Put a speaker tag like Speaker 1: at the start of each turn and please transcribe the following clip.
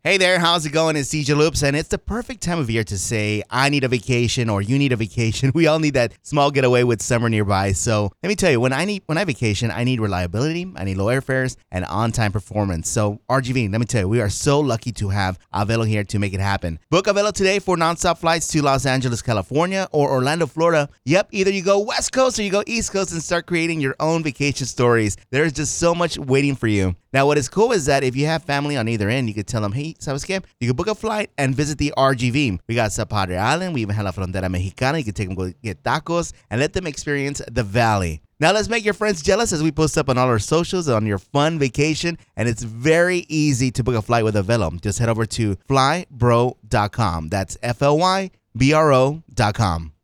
Speaker 1: Hey there, how's it going? It's CJ Loops, and it's the perfect time of year to say, I need a vacation or you need a vacation. We all need that small getaway with summer nearby. So let me tell you, when I vacation, I need reliability, I need low airfares, and on-time performance. So RGV, let me tell you, we are so lucky to have Avelo here to make it happen. Book Avelo today for nonstop flights to Los Angeles, California, or Orlando, Florida. Yep, either you go West Coast or you go East Coast and start creating your own vacation stories. There's just so much waiting for you. Now, what is cool is that if you have family on either end, you could tell them, hey, ¿sabes qué? You can book a flight and visit the RGV. We got Zapadre Island. We even have La Frontera Mexicana. You can take them go get tacos and let them experience the valley. Now, let's make your friends jealous as we post up on all our socials on your fun vacation. And it's very easy to book a flight with Avelo. Just head over to flybro.com. That's FLYBRO.com.